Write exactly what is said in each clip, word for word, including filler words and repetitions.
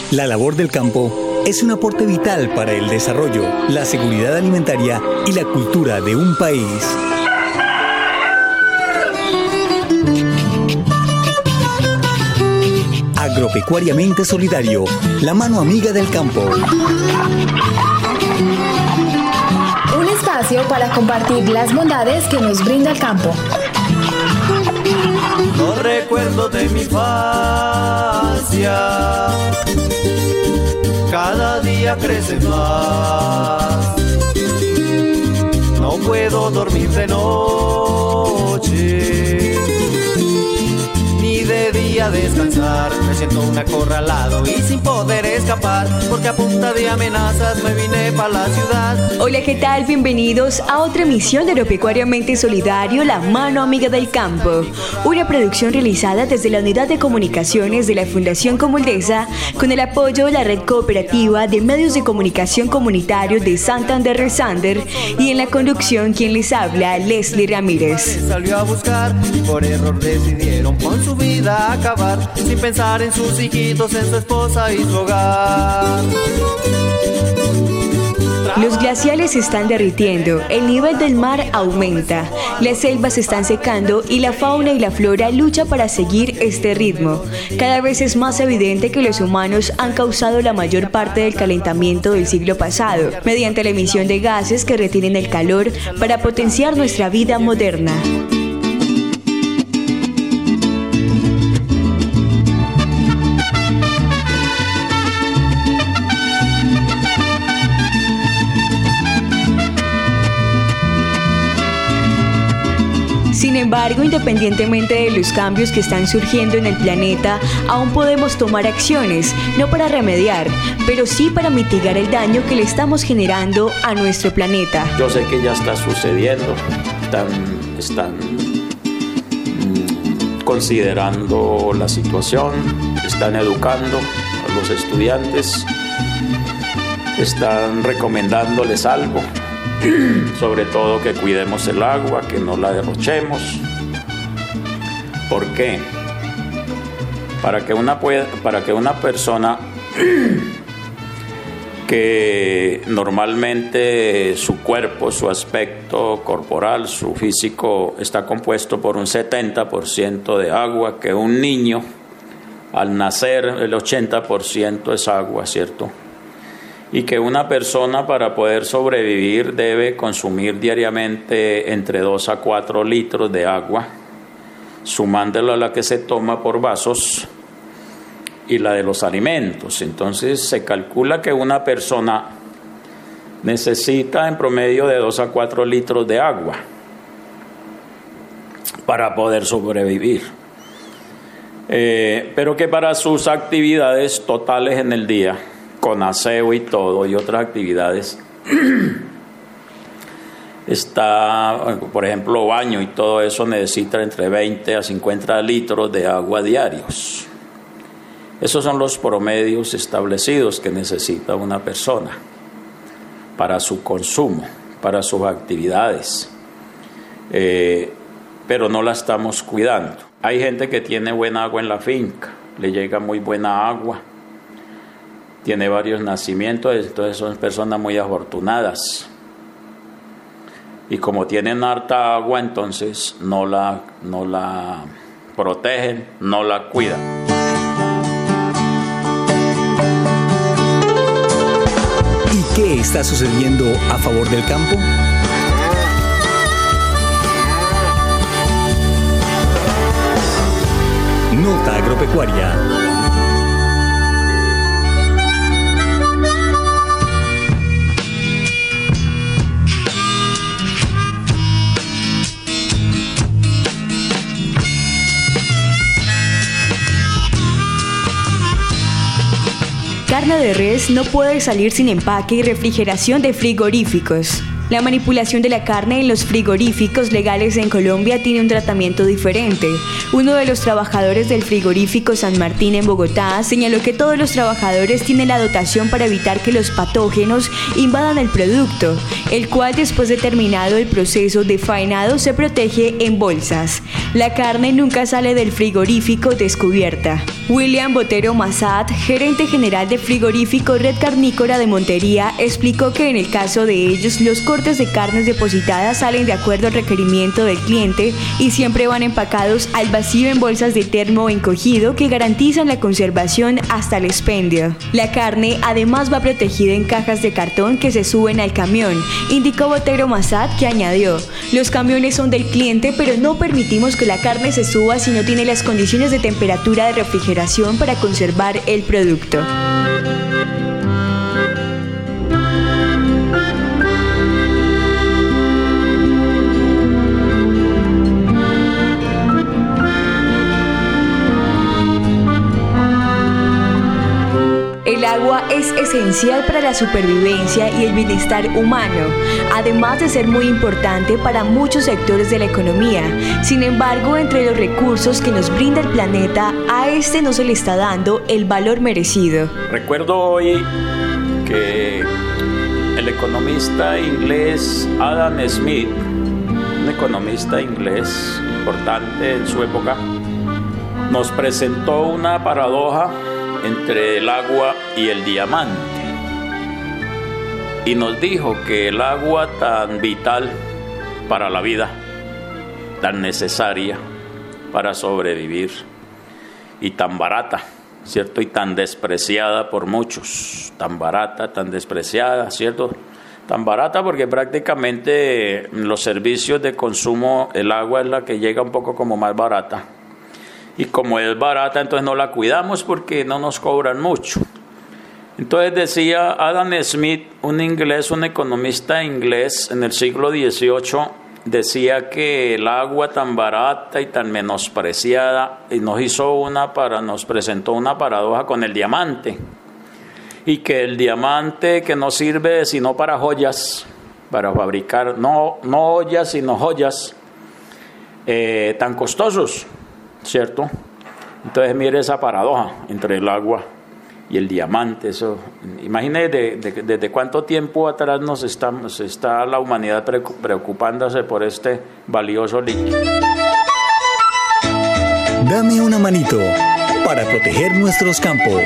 La labor del campo es un aporte vital para el desarrollo, la seguridad alimentaria y la cultura de un país. Agropecuariamente Solidario, la mano amiga del campo. Un espacio para compartir las bondades que nos brinda el campo. Los recuerdos de mi infancia cada día crecen más. No puedo dormir de noche, ni de día descansar. Me siento un acorralado y sin poder escapar, porque a punta de amenazas me vine para la ciudad. Hola, ¿qué tal? Bienvenidos a otra emisión de Agropecuariamente Solidario, la mano amiga del campo. Una producción realizada desde la Unidad de Comunicaciones de la Fundación Comuldesa con el apoyo de la Red Cooperativa de Medios de Comunicación Comunitarios de Santander Resander, y en la conducción quien les habla, Leslie Ramírez. Salió a buscar y por error decidieron con su vida acabar, sin pensar en sus hijitos, en su esposa y su hogar. Los glaciales se están derritiendo, el nivel del mar aumenta, las selvas se están secando y la fauna y la flora luchan para seguir este ritmo. Cada vez es más evidente que los humanos han causado la mayor parte del calentamiento del siglo pasado, mediante la emisión de gases que retienen el calor para potenciar nuestra vida moderna. Sin embargo, independientemente de los cambios que están surgiendo en el planeta, aún podemos tomar acciones, no para remediar, pero sí para mitigar el daño que le estamos generando a nuestro planeta. Yo sé que ya está sucediendo, están, están mm, considerando la situación, están educando a los estudiantes, están recomendándoles algo. Sobre todo que cuidemos el agua, que no la derrochemos. ¿Por qué? Para que una, pueda, para que una persona que normalmente su cuerpo, su aspecto corporal, su físico está compuesto por un setenta por ciento de agua, que un niño al nacer el ochenta por ciento es agua, ¿cierto? Y que una persona para poder sobrevivir debe consumir diariamente entre dos a cuatro litros de agua, sumándolo a la que se toma por vasos y la de los alimentos. Entonces se calcula que una persona necesita en promedio de dos a cuatro litros de agua para poder sobrevivir. Eh, pero que para sus actividades totales en el día, con aseo y todo, y otras actividades, está, por ejemplo, baño y todo eso necesita entre veinte a cincuenta litros de agua diarios. Esos son los promedios establecidos que necesita una persona para su consumo, para sus actividades, eh, pero no la estamos cuidando. Hay gente que tiene buena agua en la finca, le llega muy buena agua, tiene varios nacimientos, entonces son personas muy afortunadas. Y como tienen harta agua, entonces no la, no la protegen, no la cuidan. ¿Y qué está sucediendo a favor del campo? Nota agropecuaria. Carne de res no puede salir sin empaque y refrigeración de frigoríficos. La manipulación de la carne en los frigoríficos legales en Colombia tiene un tratamiento diferente. Uno de los trabajadores del frigorífico San Martín en Bogotá señaló que todos los trabajadores tienen la dotación para evitar que los patógenos invadan el producto, el cual después de terminado el proceso de faenado se protege en bolsas. La carne nunca sale del frigorífico descubierta. William Botero Massad, gerente general de frigorífico Red Carnícora de Montería, explicó que en el caso de ellos los cortes de carnes depositadas salen de acuerdo al requerimiento del cliente y siempre van empacados al vacío en bolsas de termo encogido que garantizan la conservación hasta el expendio. La carne además va protegida en cajas de cartón que se suben al camión, indicó Botero Massad, que añadió: los camiones son del cliente, pero no permitimos que la carne se suba si no tiene las condiciones de temperatura de refrigeración para conservar el producto. El agua es esencial para la supervivencia y el bienestar humano, además de ser muy importante para muchos sectores de la economía. Sin embargo, entre los recursos que nos brinda el planeta, a este no se le está dando el valor merecido. Recuerdo hoy que el economista inglés Adam Smith, un economista inglés importante en su época, nos presentó una paradoja entre el agua y el diamante, y nos dijo que el agua tan vital para la vida, tan necesaria para sobrevivir y tan barata, ¿cierto? Y tan despreciada por muchos, tan barata, tan despreciada, ¿cierto? Tan barata porque prácticamente en los servicios de consumo el agua es la que llega un poco como más barata. Y como es barata, entonces no la cuidamos porque no nos cobran mucho. Entonces decía Adam Smith, un inglés, un economista inglés en el siglo dieciocho, decía que el agua tan barata y tan menospreciada, y nos hizo una para, nos presentó una paradoja con el diamante. Y que el diamante que no sirve sino para joyas, para fabricar, no, no ollas sino joyas, eh, tan costosos, ¿cierto? Entonces mire esa paradoja entre el agua y el diamante. Eso, imagine de, de, desde cuánto tiempo atrás nos estamos, está la humanidad preocupándose por este valioso líquido. Dame una manito para proteger nuestros campos.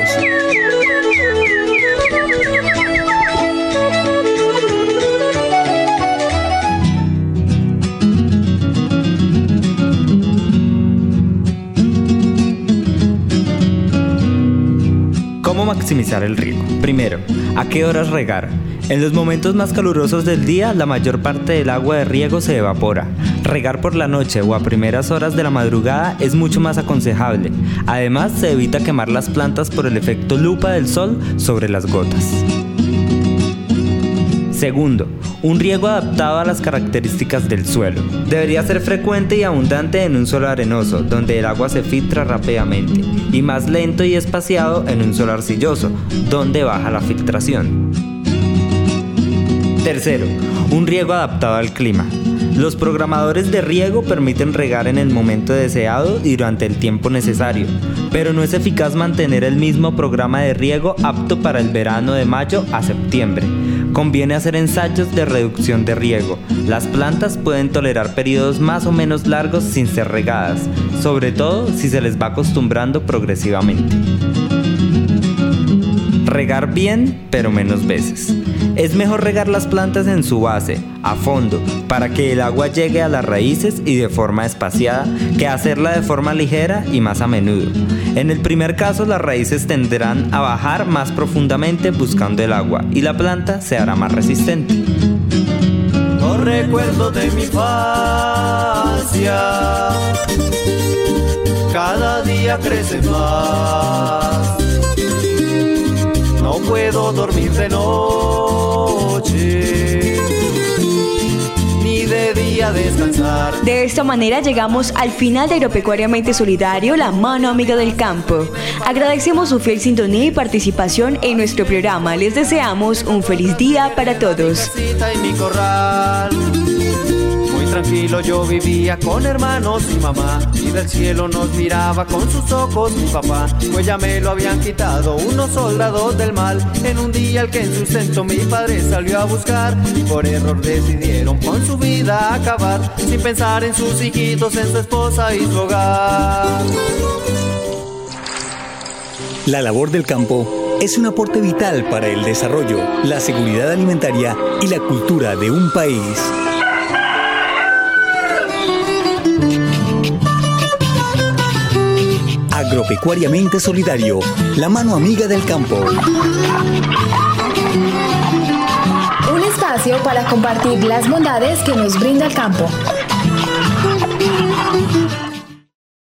¿Cómo maximizar el riego? Primero, ¿a qué horas regar? En los momentos más calurosos del día, la mayor parte del agua de riego se evapora. Regar por la noche o a primeras horas de la madrugada es mucho más aconsejable. Además, se evita quemar las plantas por el efecto lupa del sol sobre las gotas. Segundo, un riego adaptado a las características del suelo. Debería ser frecuente y abundante en un suelo arenoso, donde el agua se filtra rápidamente, y más lento y espaciado en un suelo arcilloso, donde baja la filtración. Tercero, un riego adaptado al clima. Los programadores de riego permiten regar en el momento deseado y durante el tiempo necesario, pero no es eficaz mantener el mismo programa de riego apto para el verano de mayo a septiembre. Conviene hacer ensayos de reducción de riego. Las plantas pueden tolerar periodos más o menos largos sin ser regadas, sobre todo si se les va acostumbrando progresivamente. Regar bien, pero menos veces. Es mejor regar las plantas en su base, a fondo, para que el agua llegue a las raíces y de forma espaciada, que hacerla de forma ligera y más a menudo. En el primer caso, las raíces tenderán a bajar más profundamente buscando el agua y la planta se hará más resistente. Los recuerdos de mi infancia cada día crecen más. No puedo dormir de noche, ni de día debía descansar. De esta manera llegamos al final de Agropecuariamente Solidario, la mano amiga del campo. Agradecemos su fiel sintonía y participación en nuestro programa. Les deseamos un feliz día para todos. Y mi corral. Muy tranquilo yo vivía con hermanos y mamá, y del cielo nos miraba con sus ojos mi papá, pues ya me lo habían quitado unos soldados del mal, en un día al que en sustento mi padre salió a buscar, y por error decidieron con su vida acabar, sin pensar en sus hijitos, en su esposa y su hogar. La labor del campo es un aporte vital para el desarrollo, la seguridad alimentaria y la cultura de un país. Agropecuariamente Solidario, la mano amiga del campo. Un espacio para compartir las bondades que nos brinda el campo.